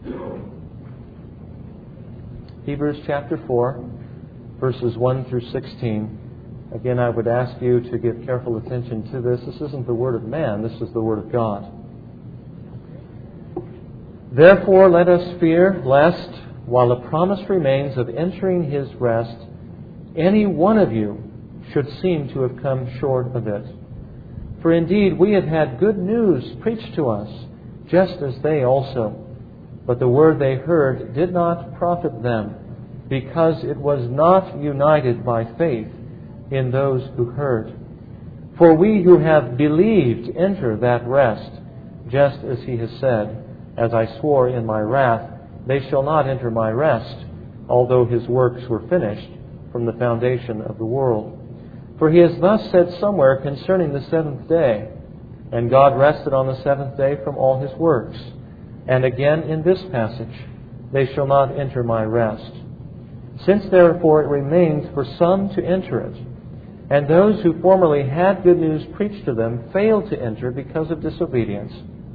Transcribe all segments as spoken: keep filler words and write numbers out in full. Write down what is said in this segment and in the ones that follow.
Hebrews chapter four, verses one through sixteen. Again, I would ask you to give careful attention to this. This isn't the word of man, this is the word of God. Therefore, let us fear, lest, while a promise remains of entering His rest, any one of you should seem to have come short of it. For indeed, we have had good news preached to us, just as they also. But the word they heard did not profit them, because it was not united by faith in those who heard. For we who have believed enter that rest, just as He has said, As I swore in my wrath, they shall not enter my rest, although His works were finished from the foundation of the world. For He has thus said somewhere concerning the seventh day, And God rested on the seventh day from all His works. And again in this passage, They shall not enter my rest. Since therefore it remains for some to enter it, and those who formerly had good news preached to them failed to enter because of disobedience,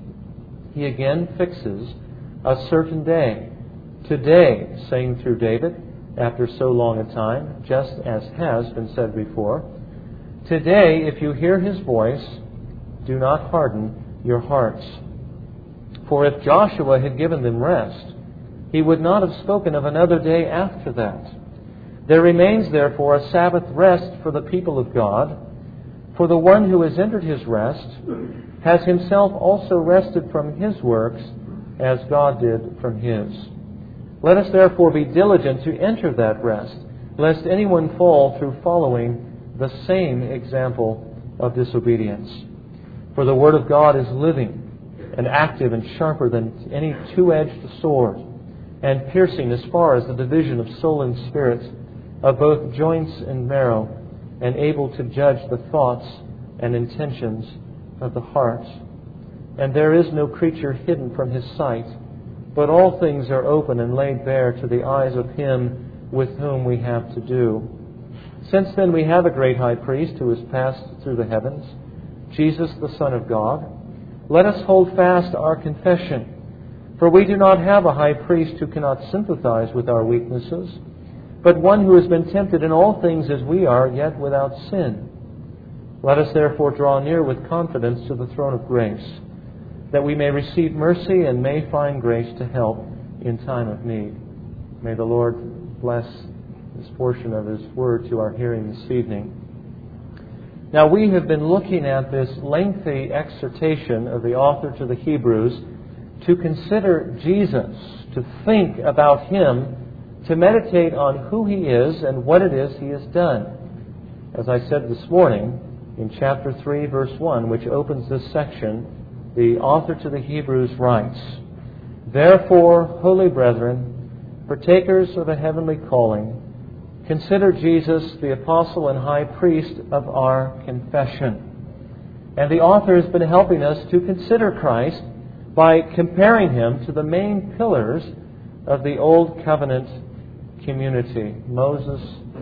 He again fixes a certain day, today, saying through David, after so long a time, just as has been said before, Today, if you hear His voice, do not harden your hearts. For if Joshua had given them rest, he would not have spoken of another day after that. There remains therefore a Sabbath rest for the people of God, for the one who has entered His rest has himself also rested from his works, as God did from His. Let us therefore be diligent to enter that rest, lest anyone fall through following the same example of disobedience. For the Word of God is living and active and sharper than any two-edged sword, and piercing as far as the division of soul and spirit, of both joints and marrow, and able to judge the thoughts and intentions of the heart. And there is no creature hidden from His sight, but all things are open and laid bare to the eyes of Him with whom we have to do. Since then we have a great high priest who has passed through the heavens, Jesus the Son of God, let us hold fast our confession. For we do not have a high priest who cannot sympathize with our weaknesses, but one who has been tempted in all things as we are, yet without sin. Let us therefore draw near with confidence to the throne of grace, that we may receive mercy and may find grace to help in time of need. May the Lord bless this portion of His Word to our hearing this evening. Now, we have been looking at this lengthy exhortation of the author to the Hebrews to consider Jesus, to think about Him, to meditate on who He is and what it is He has done. As I said this morning, in chapter three, verse one, which opens this section, the author to the Hebrews writes, Therefore, holy brethren, partakers of a heavenly calling, consider Jesus the apostle and high priest of our confession. And the author has been helping us to consider Christ by comparing Him to the main pillars of the Old Covenant community, Moses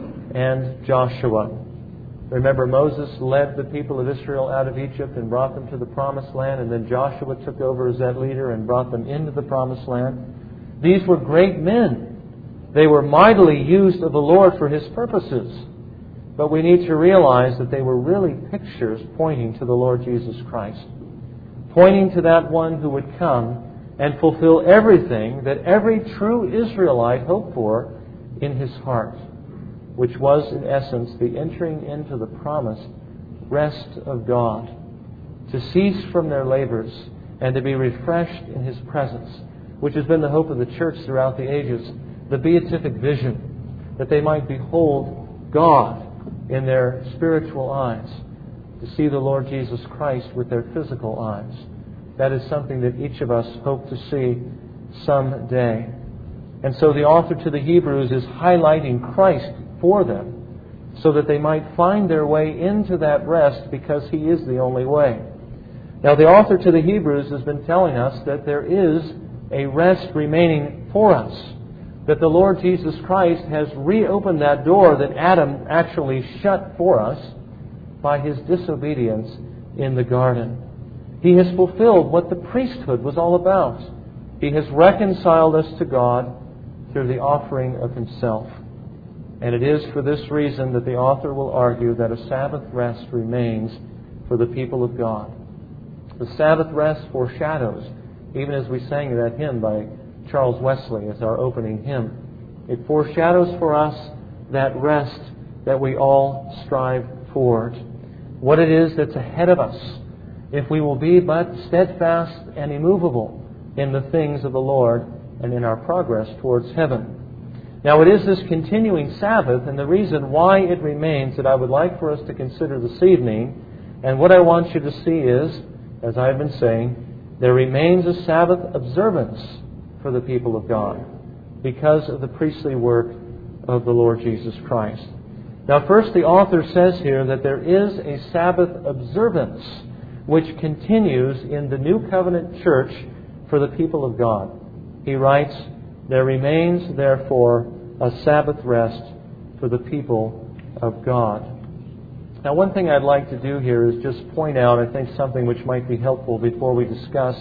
and Joshua. Remember, Moses led the people of Israel out of Egypt and brought them to the Promised Land, and then Joshua took over as that leader and brought them into the Promised Land. These were great men. They were mightily used of the Lord for His purposes. But we need to realize that they were really pictures pointing to the Lord Jesus Christ, pointing to that one who would come and fulfill everything that every true Israelite hoped for in his heart, which was in essence the entering into the promised rest of God, to cease from their labors and to be refreshed in His presence, which has been the hope of the church throughout the ages, the beatific vision, that they might behold God in their spiritual eyes, to see the Lord Jesus Christ with their physical eyes. That is something that each of us hope to see someday. And so the author to the Hebrews is highlighting Christ for them so that they might find their way into that rest, because He is the only way. Now, the author to the Hebrews has been telling us that there is a rest remaining for us, that the Lord Jesus Christ has reopened that door that Adam actually shut for us by his disobedience in the garden. He has fulfilled what the priesthood was all about. He has reconciled us to God through the offering of Himself. And it is for this reason that the author will argue that a Sabbath rest remains for the people of God. The Sabbath rest foreshadows, even as we sang that hymn by Charles Wesley as our opening hymn, it foreshadows for us that rest that we all strive toward. What it is that's ahead of us, if we will be but steadfast and immovable in the things of the Lord and in our progress towards heaven. Now, it is this continuing Sabbath, and the reason why it remains that I would like for us to consider this evening. And what I want you to see is, as I've been saying, there remains a Sabbath observance for the people of God because of the priestly work of the Lord Jesus Christ. Now, first, the author says here that there is a Sabbath observance which continues in the New Covenant church for the people of God. He writes, "There remains, therefore, a Sabbath rest for the people of God." Now, one thing I'd like to do here is just point out, I think, something which might be helpful before we discuss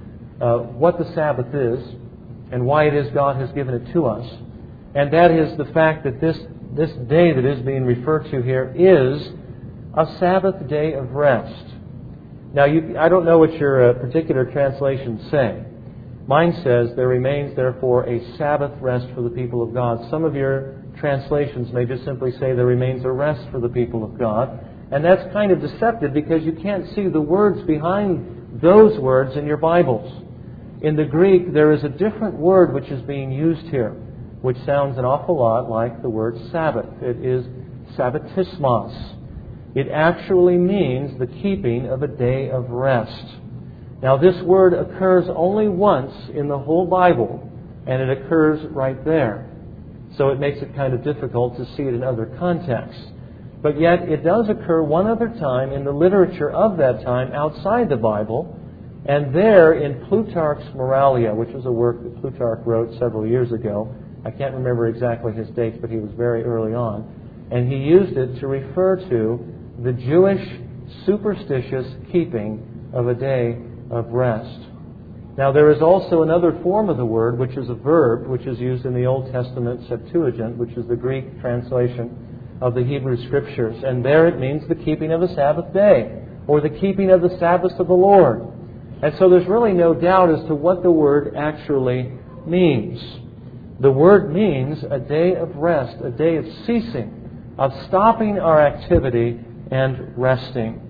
uh, what the Sabbath is and why it is God has given it to us. And that is the fact that this, this day that is being referred to here is a Sabbath day of rest. Now, you, I don't know what your uh, particular translations say. Mine says, "There remains, therefore, a Sabbath rest for the people of God." Some of your translations may just simply say, "There remains a rest for the people of God." And that's kind of deceptive because you can't see the words behind those words in your Bibles. In the Greek, there is a different word which is being used here, which sounds an awful lot like the word Sabbath. It is sabbatismos. It actually means the keeping of a day of rest. Now, this word occurs only once in the whole Bible, and it occurs right there. So it makes it kind of difficult to see it in other contexts. But yet, it does occur one other time in the literature of that time outside the Bible, and there in Plutarch's Moralia, which was a work that Plutarch wrote several years ago. I can't remember exactly his dates, but he was very early on. And he used it to refer to the Jewish superstitious keeping of a day of rest. Now, there is also another form of the word, which is a verb, which is used in the Old Testament Septuagint, which is the Greek translation of the Hebrew Scriptures. And there it means the keeping of a Sabbath day, or the keeping of the Sabbaths of the Lord. And so there's really no doubt as to what the word actually means. The word means a day of rest, a day of ceasing, of stopping our activity and resting.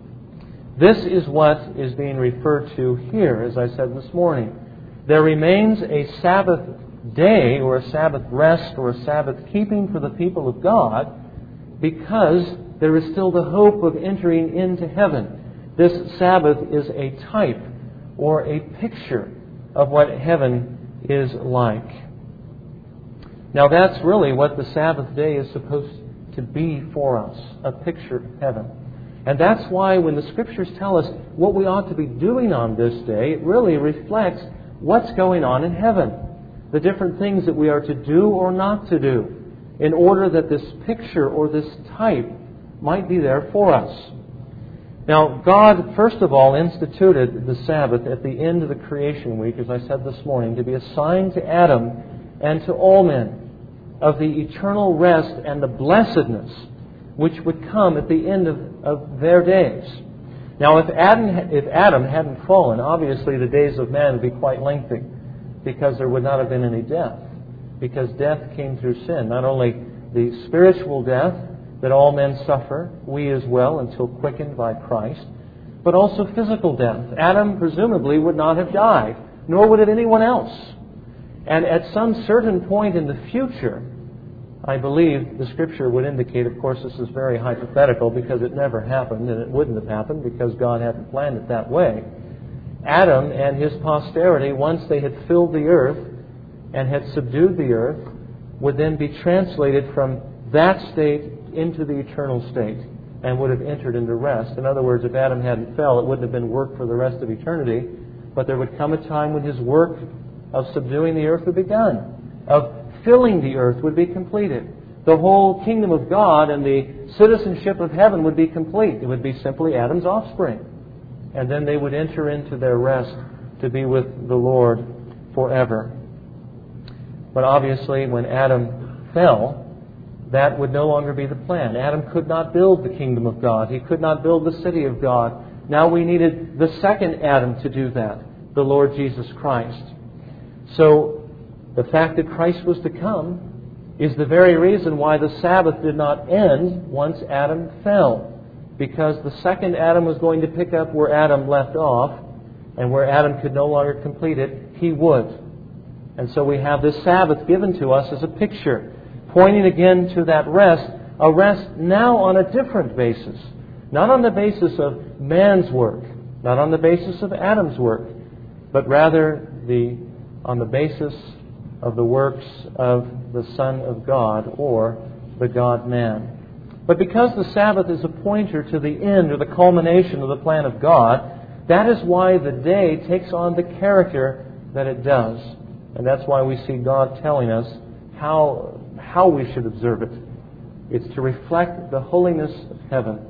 This is what is being referred to here, as I said this morning. There remains a Sabbath day, or a Sabbath rest, or a Sabbath keeping for the people of God, because there is still the hope of entering into heaven. This Sabbath is a type or a picture of what heaven is like. Now, that's really what the Sabbath day is supposed to be for us, a picture of heaven. And that's why when the Scriptures tell us what we ought to be doing on this day, it really reflects what's going on in heaven. The different things that we are to do or not to do in order that this picture or this type might be there for us. Now, God, first of all, instituted the Sabbath at the end of the creation week, as I said this morning, to be a sign to Adam and to all men of the eternal rest and the blessedness which would come at the end of, of their days. Now, if Adam, if Adam hadn't fallen, obviously the days of man would be quite lengthy, because there would not have been any death, because death came through sin. Not only the spiritual death that all men suffer, we as well, until quickened by Christ, but also physical death. Adam presumably would not have died, nor would have anyone else. And at some certain point in the future, I believe the Scripture would indicate, of course this is very hypothetical because it never happened, and it wouldn't have happened because God hadn't planned it that way. Adam and his posterity, once they had filled the earth and had subdued the earth, would then be translated from that state into the eternal state and would have entered into rest. In other words, if Adam hadn't fell, it wouldn't have been work for the rest of eternity, but there would come a time when his work of subduing the earth would be done, of filling the earth would be completed. The whole kingdom of God and the citizenship of heaven would be complete. It would be simply Adam's offspring. And then they would enter into their rest to be with the Lord forever. But obviously, when Adam fell, that would no longer be the plan. Adam could not build the kingdom of God. He could not build the city of God. Now we needed the second Adam to do that, the Lord Jesus Christ. So the fact that Christ was to come is the very reason why the Sabbath did not end once Adam fell. Because the second Adam was going to pick up where Adam left off, and where Adam could no longer complete it, he would. And so we have this Sabbath given to us as a picture, pointing again to that rest, a rest now on a different basis. Not on the basis of man's work, not on the basis of Adam's work, but rather the on the basis of the works of the Son of God, or the God-man. But because the Sabbath is a pointer to the end or the culmination of the plan of God, that is why the day takes on the character that it does. And that's why we see God telling us how, how we should observe it. It's to reflect the holiness of heaven.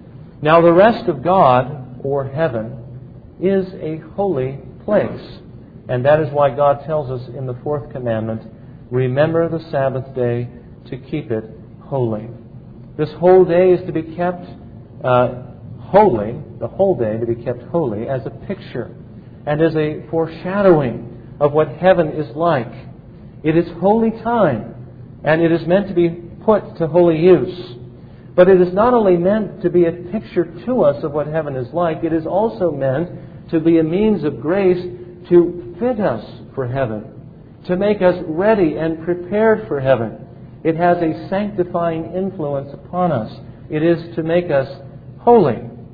Now the rest of God, or heaven, is a holy place. And that is why God tells us in the fourth commandment, remember the Sabbath day to keep it holy. This whole day is to be kept uh, holy, the whole day to be kept holy as a picture and as a foreshadowing of what heaven is like. It is holy time, and it is meant to be put to holy use. But it is not only meant to be a picture to us of what heaven is like, it is also meant to be a means of grace to fit us for heaven, to make us ready and prepared for heaven. It has a sanctifying influence upon us. It is to make us holy.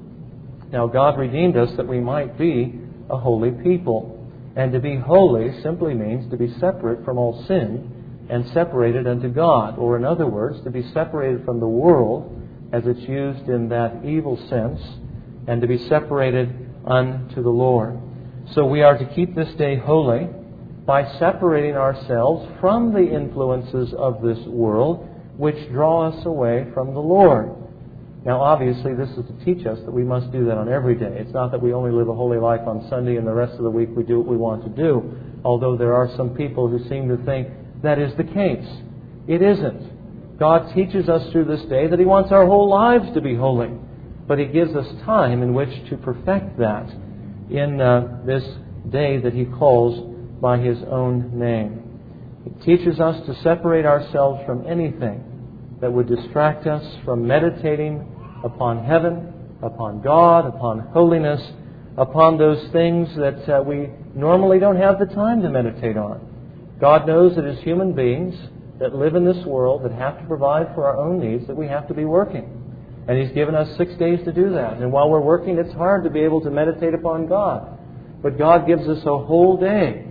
Now, God redeemed us that we might be a holy people. And to be holy simply means to be separate from all sin and separated unto God. Or in other words, to be separated from the world as it's used in that evil sense, and to be separated unto the Lord. So we are to keep this day holy by separating ourselves from the influences of this world which draw us away from the Lord. Now, obviously, this is to teach us that we must do that on every day. It's not that we only live a holy life on Sunday and the rest of the week we do what we want to do, although there are some people who seem to think that is the case. It isn't. God teaches us through this day that He wants our whole lives to be holy, but He gives us time in which to perfect that in uh, this day that He calls by His own name. It teaches us to separate ourselves from anything that would distract us from meditating upon heaven, upon God, upon holiness, upon those things that uh, we normally don't have the time to meditate on. God knows that as human beings that live in this world, that have to provide for our own needs, that we have to be working. And He's given us six days to do that. And while we're working, it's hard to be able to meditate upon God. But God gives us a whole day,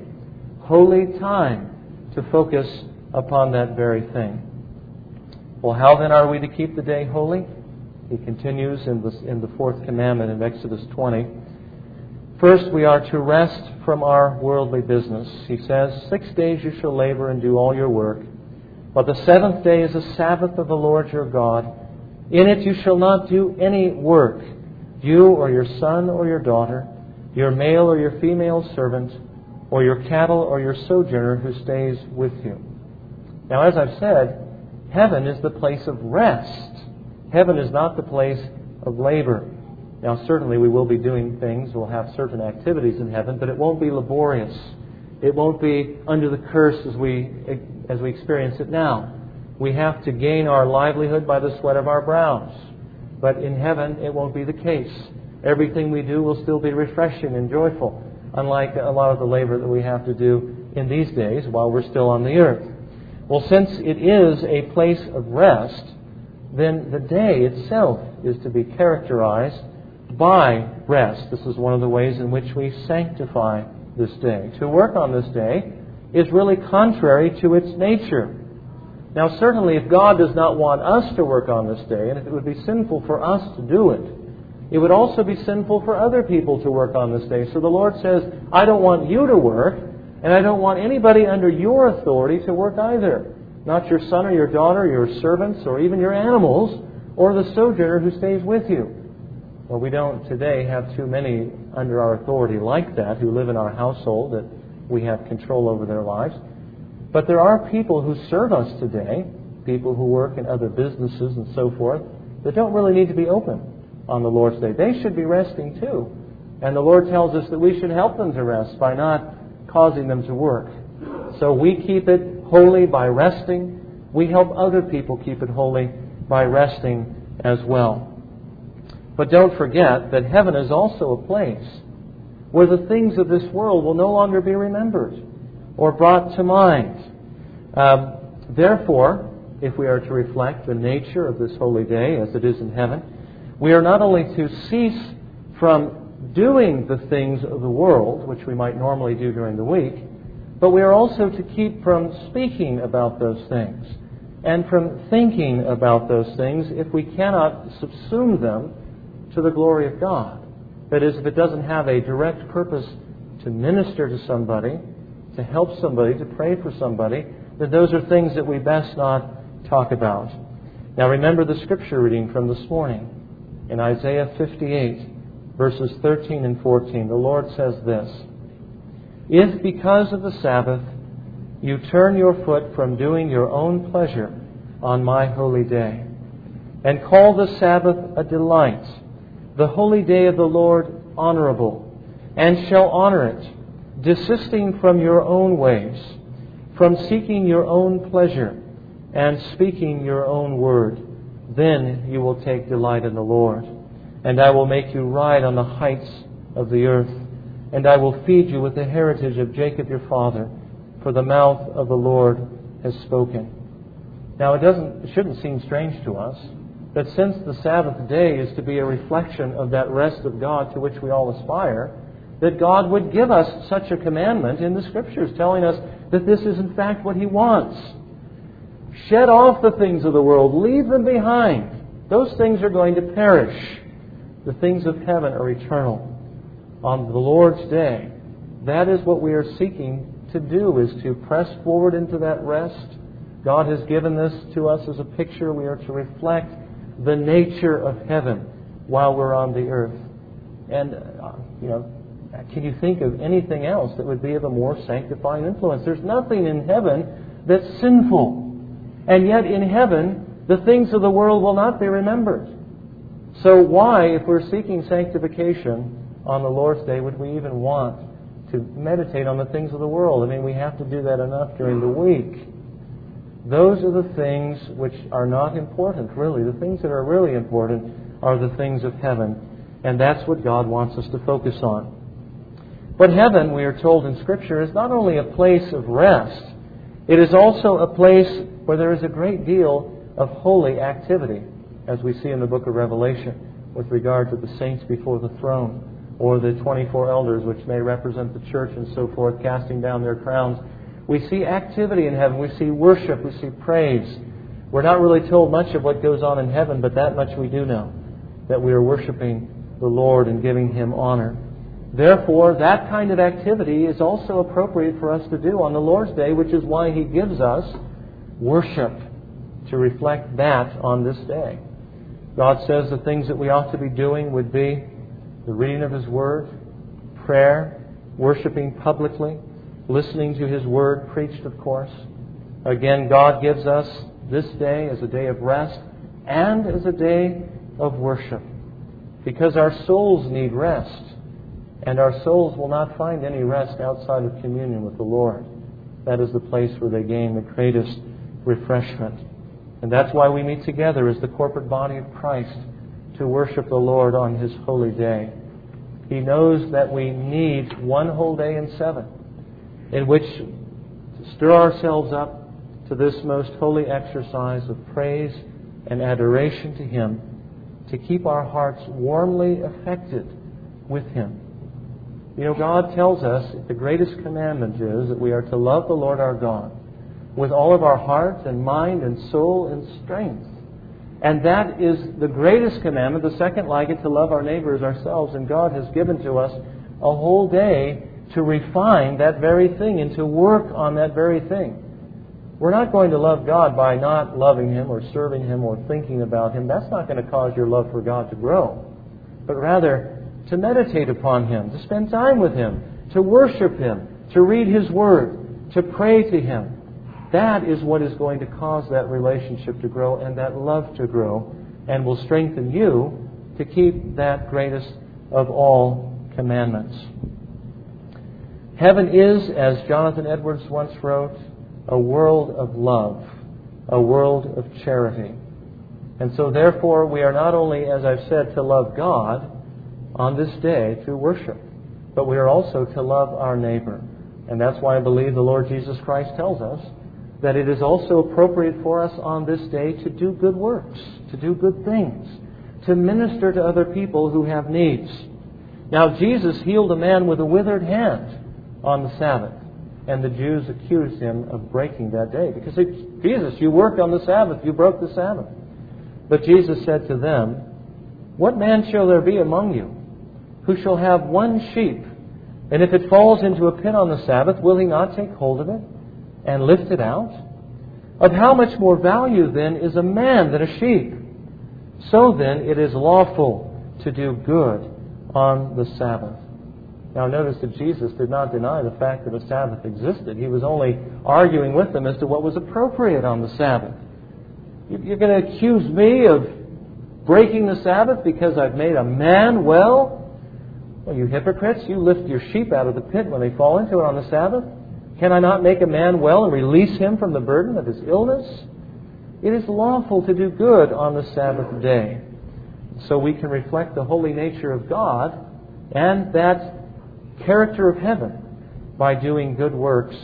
holy time, to focus upon that very thing. Well, how then are we to keep the day holy? He continues in the, in the fourth commandment in Exodus twenty. First, we are to rest from our worldly business. He says, Six days you shall labor and do all your work, but the seventh day is a Sabbath of the Lord your God. In it you shall not do any work, you or your son or your daughter, your male or your female servant, or your cattle or your sojourner who stays with you. Now, as I've said, heaven is the place of rest. Heaven is not the place of labor. Now, certainly we will be doing things, we'll have certain activities in heaven, but it won't be laborious. It won't be under the curse as we as we experience it now. We have to gain our livelihood by the sweat of our brows. But in heaven, it won't be the case. Everything we do will still be refreshing and joyful, unlike a lot of the labor that we have to do in these days while we're still on the earth. Well, since it is a place of rest, then the day itself is to be characterized by rest. This is one of the ways in which we sanctify this day. To work on this day is really contrary to its nature. Now, certainly, if God does not want us to work on this day, and if it would be sinful for us to do it, it would also be sinful for other people to work on this day. So the Lord says, I don't want you to work, and I don't want anybody under your authority to work either. Not your son or your daughter, your servants, or even your animals, or the sojourner who stays with you. Well, we don't today have too many under our authority like that who live in our household that we have control over their lives. But there are people who serve us today, people who work in other businesses and so forth, that don't really need to be open on the Lord's Day. They should be resting too. And the Lord tells us that we should help them to rest by not causing them to work. So we keep it holy by resting. We help other people keep it holy by resting as well. But don't forget that heaven is also a place where the things of this world will no longer be remembered or brought to mind. Um, therefore, if we are to reflect the nature of this holy day as it is in heaven, we are not only to cease from doing the things of the world, which we might normally do during the week, but we are also to keep from speaking about those things and from thinking about those things if we cannot subsume them to the glory of God. That is, if it doesn't have a direct purpose to minister to somebody, to help somebody, to pray for somebody, then those are things that we best not talk about. Now remember the scripture reading from this morning. In Isaiah fifty-eight, verses thirteen and fourteen, the Lord says this, "If because of the Sabbath you turn your foot from doing your own pleasure on my holy day, and call the Sabbath a delight, the holy day of the Lord honorable, and shall honor it, desisting from your own ways, from seeking your own pleasure, and speaking your own word, then you will take delight in the Lord. And I will make you ride on the heights of the earth, and I will feed you with the heritage of Jacob your father, for the mouth of the Lord has spoken." Now it doesn't, it shouldn't seem strange to us that since the Sabbath day is to be a reflection of that rest of God to which we all aspire, that God would give us such a commandment in the Scriptures, telling us that this is in fact what He wants. Shed off the things of the world. Leave them behind. Those things are going to perish. The things of heaven are eternal. On the Lord's day, that is what we are seeking to do, is to press forward into that rest. God has given this to us as a picture. We are to reflect the nature of heaven while we're on the earth. And, uh, you know, can you think of anything else that would be of a more sanctifying influence? There's nothing in heaven that's sinful. And yet in heaven, the things of the world will not be remembered. So why, if we're seeking sanctification on the Lord's Day, would we even want to meditate on the things of the world? I mean, we have to do that enough during the week. Those are the things which are not important, really. The things that are really important are the things of heaven. And that's what God wants us to focus on. But heaven, we are told in Scripture, is not only a place of rest, it is also a place where there is a great deal of holy activity, as we see in the book of Revelation, with regard to the saints before the throne, or the twenty-four elders, which may represent the church and so forth, casting down their crowns. We see activity in heaven. We see worship. We see praise. We're not really told much of what goes on in heaven, but that much we do know, that we are worshiping the Lord and giving Him honor. Therefore, that kind of activity is also appropriate for us to do on the Lord's Day, which is why He gives us worship, to reflect that on this day. God says the things that we ought to be doing would be the reading of His Word, prayer, worshiping publicly, listening to His Word preached, of course. Again, God gives us this day as a day of rest and as a day of worship, because our souls need rest, and our souls will not find any rest outside of communion with the Lord. That is the place where they gain the greatest refreshment. And that's why we meet together as the corporate body of Christ to worship the Lord on His holy day. He knows that we need one whole day in seven in which to stir ourselves up to this most holy exercise of praise and adoration to Him, to keep our hearts warmly affected with Him. You know, God tells us the greatest commandment is that we are to love the Lord our God with all of our heart and mind and soul and strength. And that is the greatest commandment. The second like it, to love our neighbor as ourselves. And God has given to us a whole day to refine that very thing and to work on that very thing. We're not going to love God by not loving Him or serving Him or thinking about Him. That's not going to cause your love for God to grow. But rather, to meditate upon Him, to spend time with Him, to worship Him, to read His Word, to pray to Him. That is what is going to cause that relationship to grow and that love to grow, and will strengthen you to keep that greatest of all commandments. Heaven is, as Jonathan Edwards once wrote, a world of love, a world of charity. And so therefore we are not only, as I've said, to love God on this day through worship, but we are also to love our neighbor. And that's why I believe the Lord Jesus Christ tells us that it is also appropriate for us on this day to do good works, to do good things, to minister to other people who have needs. Now, Jesus healed a man with a withered hand on the Sabbath, and the Jews accused Him of breaking that day. Because, Jesus, you worked on the Sabbath, you broke the Sabbath. But Jesus said to them, "What man shall there be among you who shall have one sheep, and if it falls into a pit on the Sabbath, will he not take hold of it and lift it out? Of how much more value then is a man than a sheep? So then it is lawful to do good on the Sabbath." Now notice that Jesus did not deny the fact that a Sabbath existed. He was only arguing with them as to what was appropriate on the Sabbath. You're going to accuse me of breaking the Sabbath because I've made a man well? Well, you hypocrites, you lift your sheep out of the pit when they fall into it on the Sabbath. Can I not make a man well and release him from the burden of his illness? It is lawful to do good on the Sabbath day. So we can reflect the holy nature of God and that character of heaven by doing good works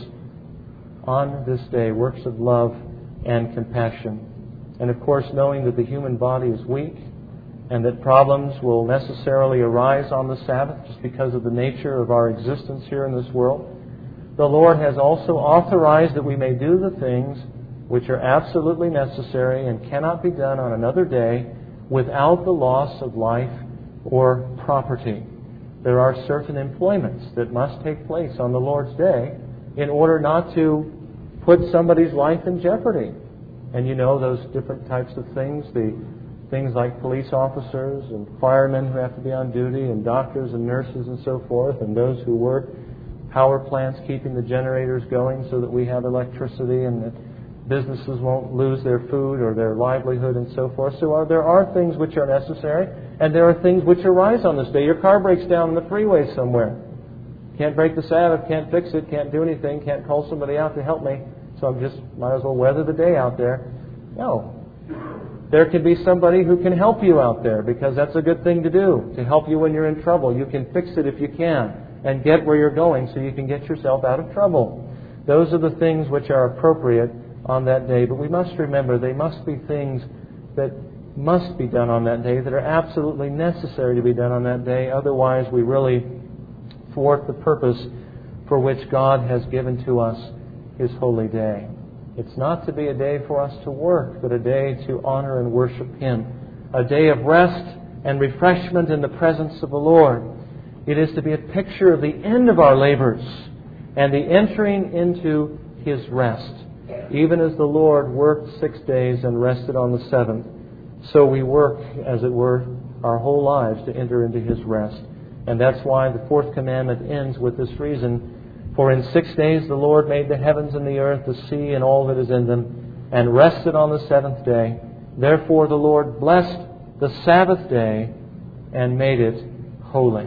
on this day, works of love and compassion. And of course, knowing that the human body is weak and that problems will necessarily arise on the Sabbath just because of the nature of our existence here in this world, the Lord has also authorized that we may do the things which are absolutely necessary and cannot be done on another day without the loss of life or property. There are certain employments that must take place on the Lord's day in order not to put somebody's life in jeopardy. And you know those different types of things, the things like police officers and firemen who have to be on duty and doctors and nurses and so forth, and those who work power plants keeping the generators going so that we have electricity and that businesses won't lose their food or their livelihood and so forth. So are, there are things which are necessary, and there are things which arise on this day. Your car breaks down on the freeway somewhere. Can't break the Sabbath, can't fix it, can't do anything, can't call somebody out to help me, so I'm just might as well weather the day out there. No. There can be somebody who can help you out there because that's a good thing to do, to help you when you're in trouble. You can fix it if you can and get where you're going so you can get yourself out of trouble. Those are the things which are appropriate on that day. But we must remember they must be things that must be done on that day, that are absolutely necessary to be done on that day. Otherwise, we really thwart the purpose for which God has given to us His holy day. It's not to be a day for us to work, but a day to honor and worship Him. A day of rest and refreshment in the presence of the Lord. It is to be a picture of the end of our labors and the entering into His rest. Even as the Lord worked six days and rested on the seventh, so we work, as it were, our whole lives to enter into His rest. And that's why the fourth commandment ends with this reason. For in six days the Lord made the heavens and the earth, the sea and all that is in them, and rested on the seventh day. Therefore the Lord blessed the Sabbath day and made it holy.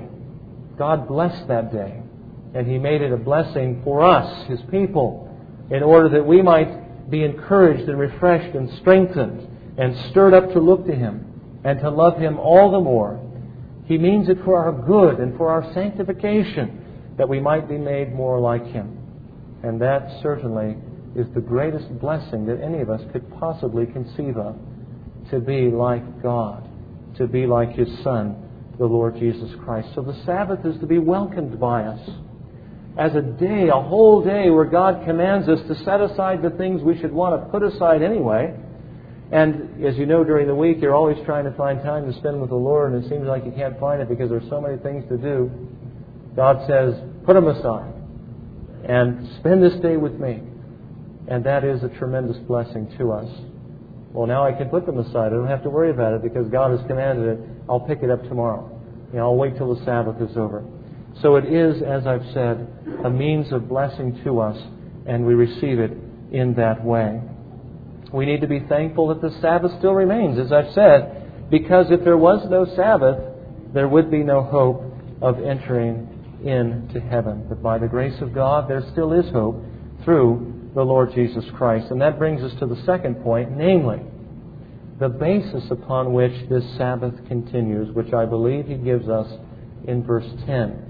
God blessed that day, and He made it a blessing for us, His people, in order that we might be encouraged and refreshed and strengthened and stirred up to look to Him and to love Him all the more. He means it for our good and for our sanctification, that we might be made more like Him. And that certainly is the greatest blessing that any of us could possibly conceive of, to be like God, to be like His Son, the Lord Jesus Christ. So the Sabbath is to be welcomed by us as a day, a whole day where God commands us to set aside the things we should want to put aside anyway. And as you know, during the week, you're always trying to find time to spend with the Lord, and it seems like you can't find it because there's so many things to do. God says, put them aside and spend this day with me. And that is a tremendous blessing to us. Well, now I can put them aside. I don't have to worry about it because God has commanded it. I'll pick it up tomorrow. You know, I'll wait till the Sabbath is over. So it is, as I've said, a means of blessing to us, and we receive it in that way. We need to be thankful that the Sabbath still remains, as I've said, because if there was no Sabbath, there would be no hope of entering into heaven. But by the grace of God, there still is hope through the Lord Jesus Christ. And that brings us to the second point, namely, the basis upon which this Sabbath continues, which I believe he gives us in verse ten.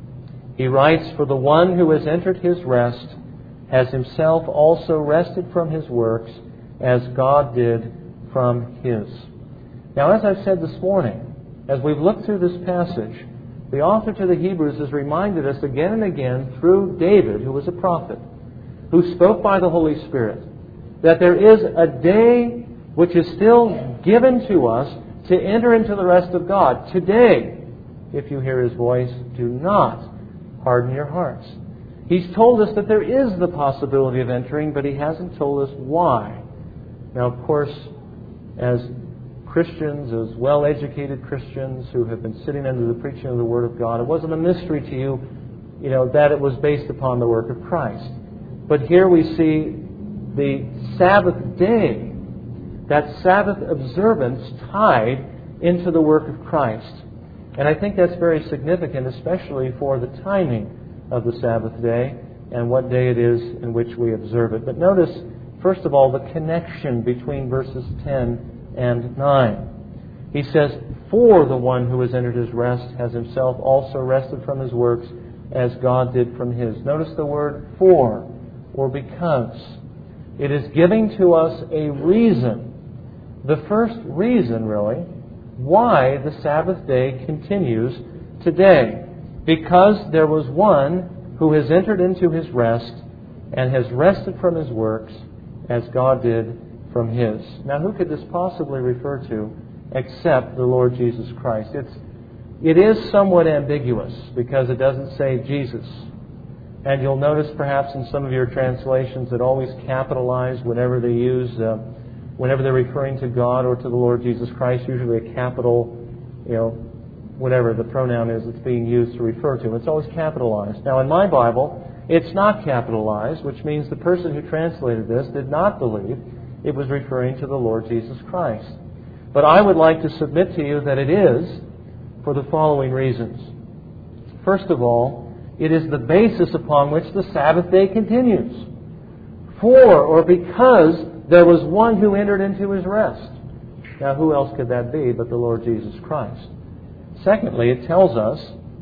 He writes, "For the one who has entered his rest has himself also rested from his works, as God did from his." Now, as I've said this morning, as we've looked through this passage, the author to the Hebrews has reminded us again and again through David, who was a prophet, who spoke by the Holy Spirit, that there is a day which is still given to us to enter into the rest of God. Today, if you hear his voice, do not harden your hearts. He's told us that there is the possibility of entering, but he hasn't told us why. Now, of course, as Christians, as well-educated Christians who have been sitting under the preaching of the Word of God, it wasn't a mystery to you, you know, that it was based upon the work of Christ. But here we see the Sabbath day, that Sabbath observance tied into the work of Christ. And I think that's very significant, especially for the timing of the Sabbath day and what day it is in which we observe it. But notice, first of all, the connection between verses ten and nine. He says, "For the one who has entered his rest has himself also rested from his works, as God did from his." Notice the word "for" or "because." It is giving to us a reason, the first reason, really, why the Sabbath day continues today. Because there was one who has entered into his rest and has rested from his works, as God did from his. Now, who could this possibly refer to except the Lord Jesus Christ? It's, it is somewhat ambiguous because it doesn't say Jesus. And you'll notice perhaps in some of your translations that always capitalize whenever they use, uh, whenever they're referring to God or to the Lord Jesus Christ, usually a capital, you know, whatever the pronoun is that's being used to refer to. It's always capitalized. Now, in my Bible, it's not capitalized, which means the person who translated this did not believe it was referring to the Lord Jesus Christ. But I would like to submit to you that it is for the following reasons. First of all, it is the basis upon which the Sabbath day continues. For, or because, there was one who entered into his rest. Now, who else could that be but the Lord Jesus Christ? Secondly, it tells us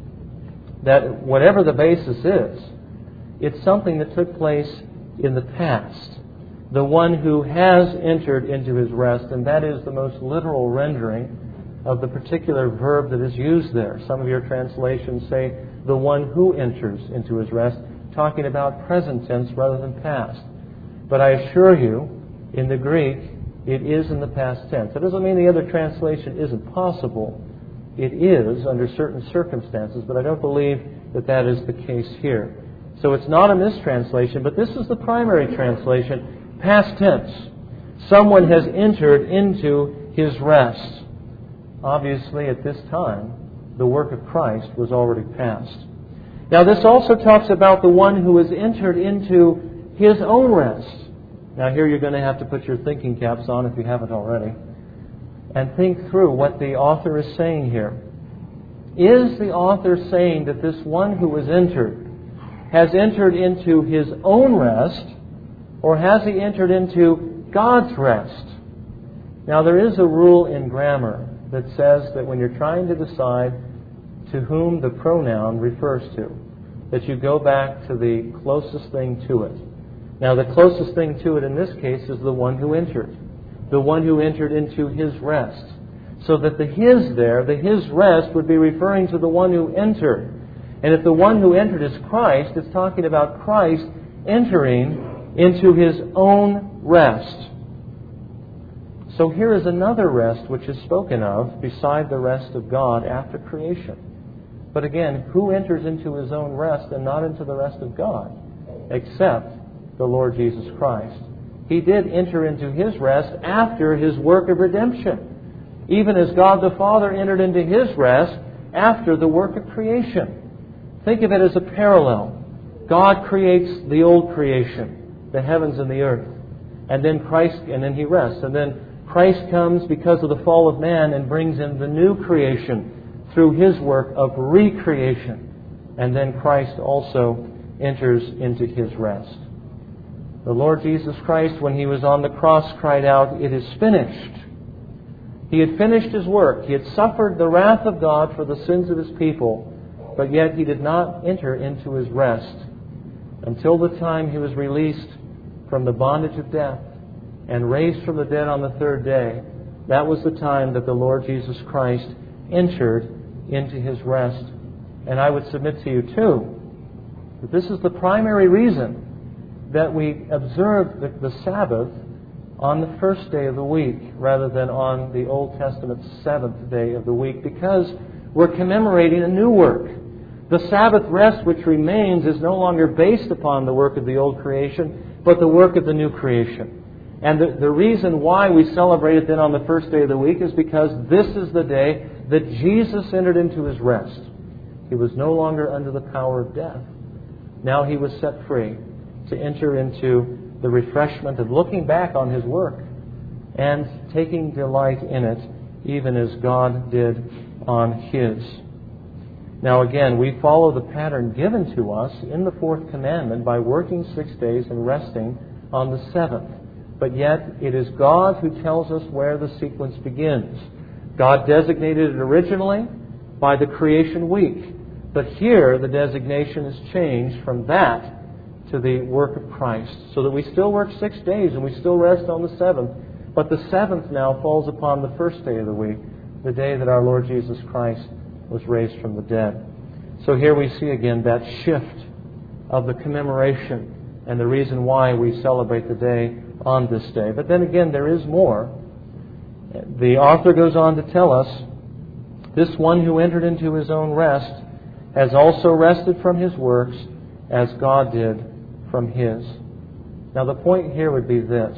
that whatever the basis is, it's something that took place in the past. The one who has entered into his rest, and that is the most literal rendering of the particular verb that is used there. Some of your translations say the one who enters into his rest, talking about present tense rather than past. But I assure you, in the Greek, it is in the past tense. It doesn't mean the other translation isn't possible. It is under certain circumstances, but I don't believe that that is the case here. So it's not a mistranslation, but this is the primary translation. Past tense. Someone has entered into his rest. Obviously, at this time, the work of Christ was already past. Now, this also talks about the one who has entered into his own rest. Now, here you're going to have to put your thinking caps on if you haven't already, and think through what the author is saying here. Is the author saying that this one who has entered has entered into his own rest, or has he entered into God's rest? Now, there is a rule in grammar that says that when you're trying to decide to whom the pronoun refers to, that you go back to the closest thing to it. Now, the closest thing to it in this case is the one who entered. The one who entered into his rest. So that the his there, the his rest, would be referring to the one who entered. And if the one who entered is Christ, it's talking about Christ entering into his own rest. So here is another rest which is spoken of beside the rest of God after creation. But again, who enters into his own rest and not into the rest of God? Except the Lord Jesus Christ. He did enter into his rest after his work of redemption, even as God the Father entered into his rest after the work of creation. Think of it as a parallel. God creates the old creation, the heavens and the earth. And then Christ, and then He rests. And then Christ comes because of the fall of man and brings in the new creation through His work of recreation. And then Christ also enters into His rest. The Lord Jesus Christ, when He was on the cross, cried out, "It is finished." He had finished His work. He had suffered the wrath of God for the sins of His people, but yet He did not enter into His rest until the time He was released from the bondage of death and raised from the dead on the third day. That was the time that the Lord Jesus Christ entered into His rest. And I would submit to you, too, that this is the primary reason that we observe the, the Sabbath on the first day of the week rather than on the Old Testament seventh day of the week, because we're commemorating a new work. The Sabbath rest which remains is no longer based upon the work of the old creation, but the work of the new creation. And the, the reason why we celebrate it then on the first day of the week is because this is the day that Jesus entered into His rest. He was no longer under the power of death. Now He was set free to enter into the refreshment of looking back on His work and taking delight in it, even as God did on His. Now again, we follow the pattern given to us in the fourth commandment by working six days and resting on the seventh. But yet it is God who tells us where the sequence begins. God designated it originally by the creation week. But here the designation is changed from that to the work of Christ, so that we still work six days and we still rest on the seventh. But the seventh now falls upon the first day of the week, the day that our Lord Jesus Christ was raised from the dead. So here we see again that shift of the commemoration and the reason why we celebrate the day on this day. But then again, there is more. The author goes on to tell us, "This one who entered into his own rest has also rested from his works as God did from His." Now the point here would be this.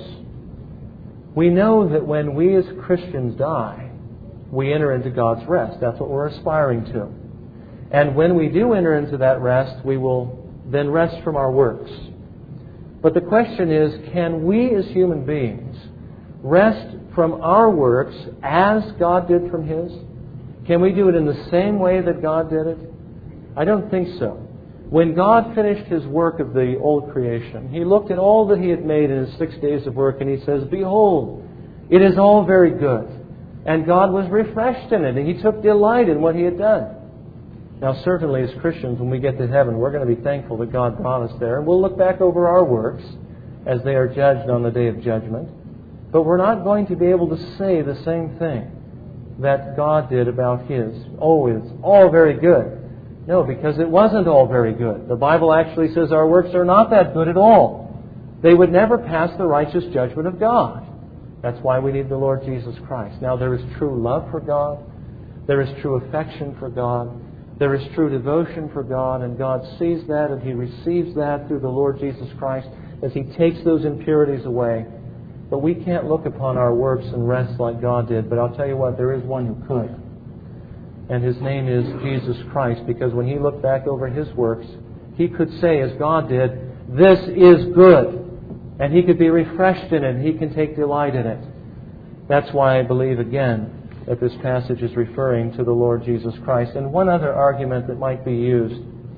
We know that when we as Christians die, we enter into God's rest. That's what we're aspiring to. And when we do enter into that rest, we will then rest from our works. But the question is, can we as human beings rest from our works as God did from His? Can we do it in the same way that God did it? I don't think so. When God finished His work of the old creation, He looked at all that He had made in His six days of work and He says, "Behold, it is all very good." And God was refreshed in it and He took delight in what He had done. Now certainly as Christians, when we get to heaven, we're going to be thankful that God brought us there. And we'll look back over our works as they are judged on the day of judgment. But we're not going to be able to say the same thing that God did about His. Oh, it's all very good. No, because it wasn't all very good. The Bible actually says our works are not that good at all. They would never pass the righteous judgment of God. That's why we need the Lord Jesus Christ. Now, there is true love for God. There is true affection for God. There is true devotion for God. And God sees that and He receives that through the Lord Jesus Christ as He takes those impurities away. But we can't look upon our works and rest like God did. But I'll tell you what, there is one who could. And His name is Jesus Christ, because when He looked back over His works, He could say, as God did, "This is good." And He could be refreshed in it. He can take delight in it. That's why I believe, again, that this passage is referring to the Lord Jesus Christ. And one other argument that might be used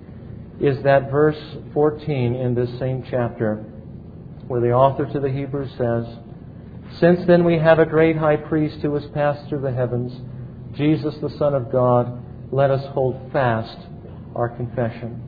is that verse fourteen in this same chapter, where the author to the Hebrews says, "Since then we have a great high priest who has passed through the heavens, Jesus the Son of God, let us hold fast our confession."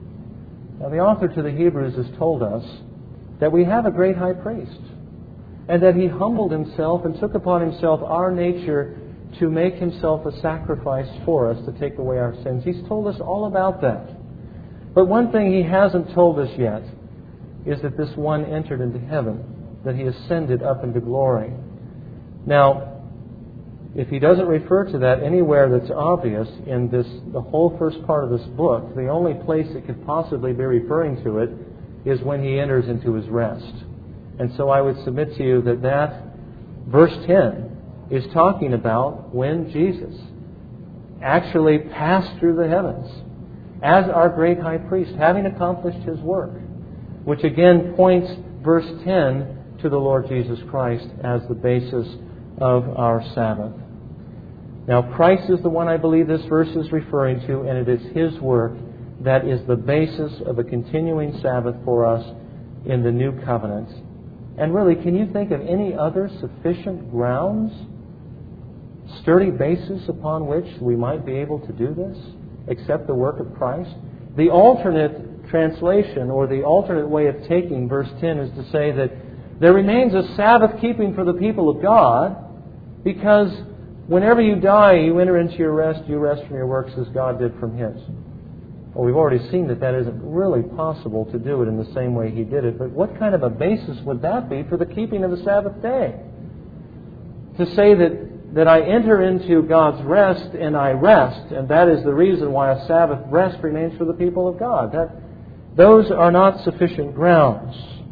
Now the author to the Hebrews has told us that we have a great high priest, and that He humbled Himself and took upon Himself our nature to make Himself a sacrifice for us to take away our sins. He's told us all about that. But one thing He hasn't told us yet is that this one entered into heaven, that He ascended up into glory. Now, if He doesn't refer to that anywhere that's obvious in this, the whole first part of this book, the only place it could possibly be referring to it is when He enters into His rest. And so I would submit to you that that verse ten is talking about when Jesus actually passed through the heavens. as our great high priest, having accomplished His work, which again points, verse ten, to the Lord Jesus Christ as the basis of our Sabbath. Now, Christ is the one I believe this verse is referring to, and it is His work that is the basis of a continuing Sabbath for us in the New Covenant. And really, can you think of any other sufficient grounds, sturdy basis upon which we might be able to do this, except the work of Christ? The alternate translation, or the alternate way of taking verse ten, is to say that there remains a Sabbath keeping for the people of God, because whenever you die, you enter into your rest, you rest from your works as God did from His. Well, we've already seen that that isn't really possible to do it in the same way He did it, but what kind of a basis would that be for the keeping of the Sabbath day? To say that, that I enter into God's rest and I rest, and that is the reason why a Sabbath rest remains for the people of God. That, those are not sufficient grounds.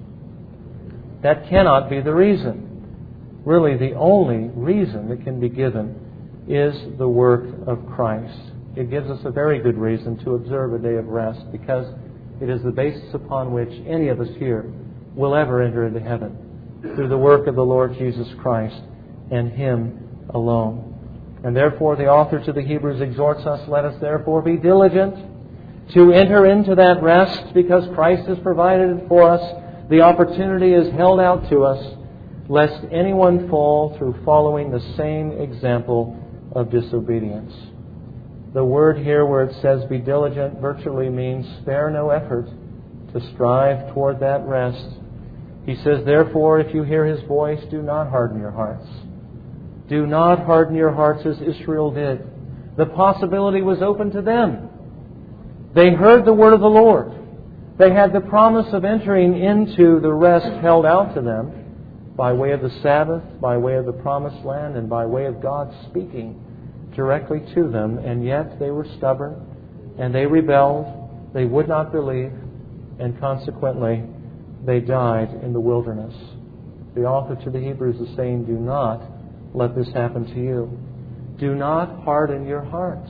That cannot be the reason. Really, the only reason that can be given is the work of Christ. It gives us a very good reason to observe a day of rest, because it is the basis upon which any of us here will ever enter into heaven, through the work of the Lord Jesus Christ and Him alone. And therefore the author to the Hebrews exhorts us, let us therefore be diligent to enter into that rest, because Christ has provided it for us. The opportunity is held out to us, lest anyone fall through following the same example of disobedience. The word here where it says be diligent virtually means spare no effort to strive toward that rest. He says, therefore, if you hear His voice, do not harden your hearts. Do not harden your hearts as Israel did. The possibility was open to them. They heard the word of the Lord. They had the promise of entering into the rest held out to them by way of the Sabbath, by way of the promised land, and by way of God speaking directly to them. And yet they were stubborn, and they rebelled. They would not believe, and consequently they died in the wilderness. The author to the Hebrews is saying, do not let this happen to you. Do not harden your hearts.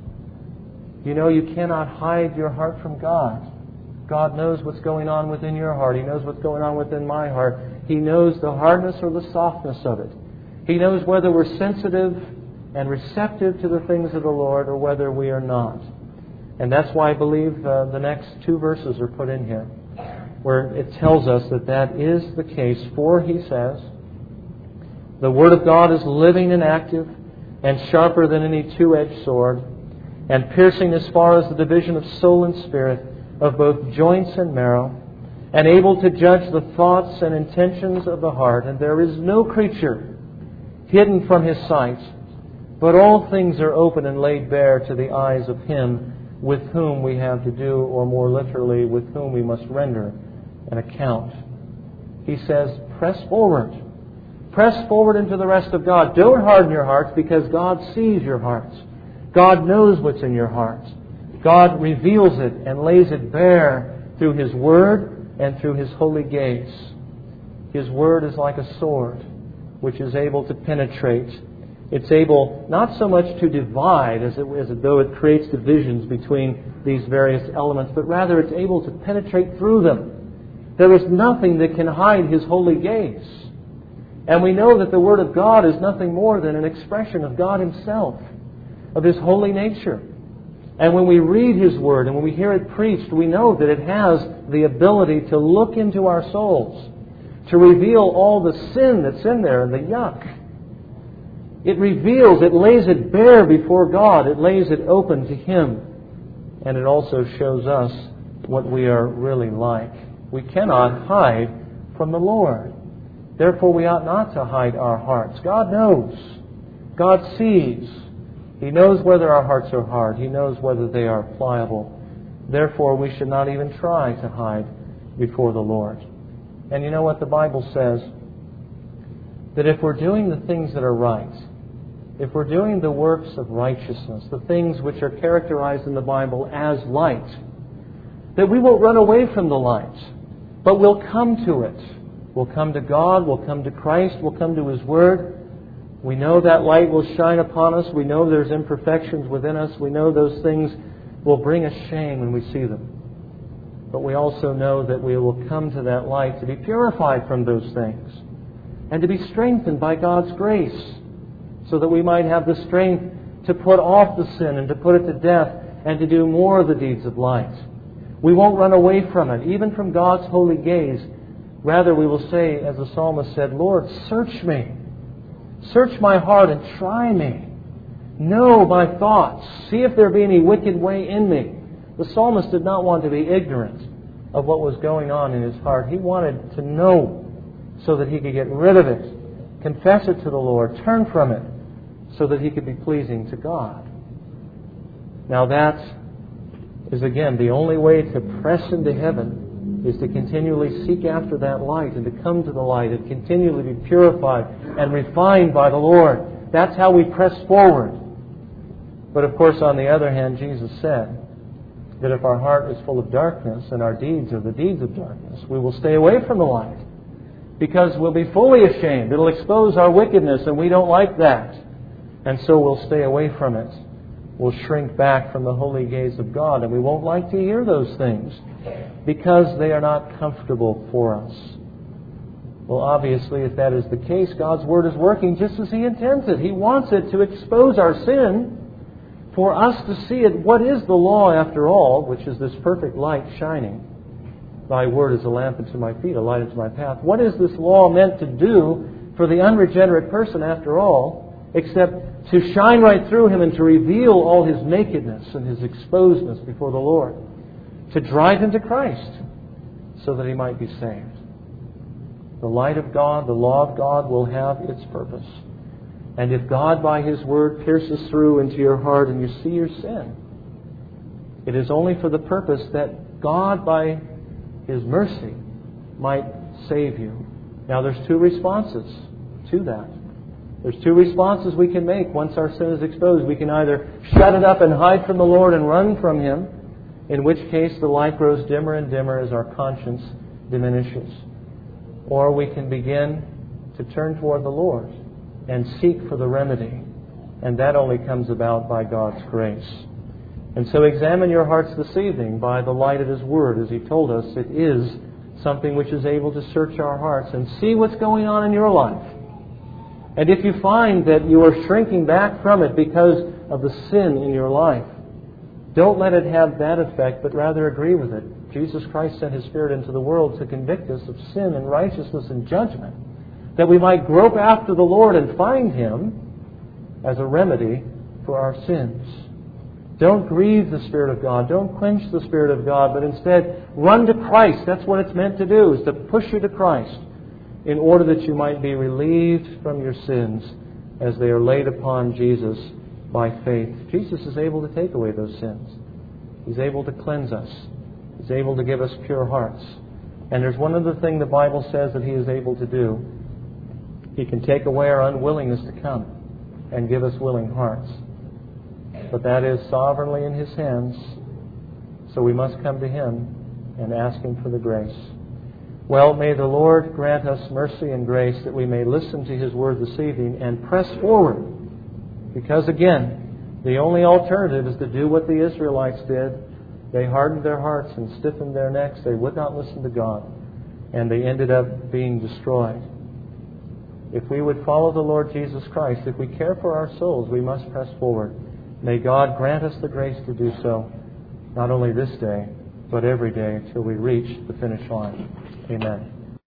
You know, you cannot hide your heart from God. God knows what's going on within your heart. He knows what's going on within my heart. He knows the hardness or the softness of it. He knows whether we're sensitive and receptive to the things of the Lord or whether we are not. And that's why I believe uh, the next two verses are put in here, where it tells us that that is the case. For, he says, the Word of God is living and active and sharper than any two-edged sword, and piercing as far as the division of soul and spirit, of both joints and marrow, and able to judge the thoughts and intentions of the heart. And there is no creature hidden from His sight, but all things are open and laid bare to the eyes of Him with whom we have to do, or more literally, with whom we must render an account. He says, press forward. Press forward into the rest of God. Don't harden your hearts, because God sees your hearts. God knows what's in your hearts. God reveals it and lays it bare through His Word and through His holy gaze. His Word is like a sword which is able to penetrate. It's able not so much to divide as, it, as though it creates divisions between these various elements, but rather it's able to penetrate through them. There is nothing that can hide His holy gaze. And we know that the Word of God is nothing more than an expression of God Himself, of His holy nature. And when we read His Word and when we hear it preached, we know that it has the ability to look into our souls, to reveal all the sin that's in there and the yuck. It reveals, it lays it bare before God. It lays it open to Him. And it also shows us what we are really like. We cannot hide from the Lord. Therefore, we ought not to hide our hearts. God knows. God sees. He knows whether our hearts are hard. He knows whether they are pliable. Therefore, we should not even try to hide before the Lord. And you know what the Bible says? That if we're doing the things that are right, if we're doing the works of righteousness, the things which are characterized in the Bible as light, that we won't run away from the light, but we'll come to it. We'll come to God, we'll come to Christ, we'll come to His Word. We know that light will shine upon us. We know there's imperfections within us. We know those things will bring us shame when we see them. But we also know that we will come to that light to be purified from those things and to be strengthened by God's grace so that we might have the strength to put off the sin and to put it to death and to do more of the deeds of light. We won't run away from it, even from God's holy gaze. Rather, we will say, as the psalmist said, Lord, search me. Search my heart and try me. Know my thoughts. See if there be any wicked way in me. The psalmist did not want to be ignorant of what was going on in his heart. He wanted to know so that he could get rid of it, confess it to the Lord, turn from it, so that he could be pleasing to God. Now that is, again, the only way to press into heaven is to continually seek after that light and to come to the light and continually be purified and refined by the Lord. That's how we press forward. But of course, on the other hand, Jesus said that if our heart is full of darkness and our deeds are the deeds of darkness, we will stay away from the light because we'll be fully ashamed. It'll expose our wickedness and we don't like that. And so we'll stay away from it. We'll shrink back from the holy gaze of God, and we won't like to hear those things because they are not comfortable for us. Well, obviously, if that is the case, God's Word is working just as He intends it. He wants it to expose our sin for us to see it. What is the law, after all, which is this perfect light shining? Thy Word is a lamp unto my feet, a light unto my path. What is this law meant to do for the unregenerate person, after all, except to shine right through him and to reveal all his nakedness and his exposedness before the Lord, to drive him to Christ so that he might be saved. The light of God, the law of God, will have its purpose. And if God by His Word pierces through into your heart and you see your sin, it is only for the purpose that God by His mercy might save you. Now there's two responses to that. There's two responses we can make once our sin is exposed. We can either shut it up and hide from the Lord and run from Him, in which case the light grows dimmer and dimmer as our conscience diminishes. Or we can begin to turn toward the Lord and seek for the remedy. And that only comes about by God's grace. And so examine your hearts this evening by the light of His Word. As He told us, it is something which is able to search our hearts and see what's going on in your life. And if you find that you are shrinking back from it because of the sin in your life, don't let it have that effect, but rather agree with it. Jesus Christ sent His Spirit into the world to convict us of sin and righteousness and judgment, that we might grope after the Lord and find Him as a remedy for our sins. Don't grieve the Spirit of God. Don't quench the Spirit of God, but instead run to Christ. That's what it's meant to do, is to push you to Christ, in order that you might be relieved from your sins as they are laid upon Jesus by faith. Jesus is able to take away those sins. He's able to cleanse us. He's able to give us pure hearts. And there's one other thing the Bible says that He is able to do. He can take away our unwillingness to come and give us willing hearts. But that is sovereignly in His hands. So we must come to Him and ask Him for the grace. Well, may the Lord grant us mercy and grace that we may listen to His Word this evening and press forward. Because again, the only alternative is to do what the Israelites did. They hardened their hearts and stiffened their necks. They would not listen to God. And they ended up being destroyed. If we would follow the Lord Jesus Christ, if we care for our souls, we must press forward. May God grant us the grace to do so, not only this day, but every day until we reach the finish line. Amen.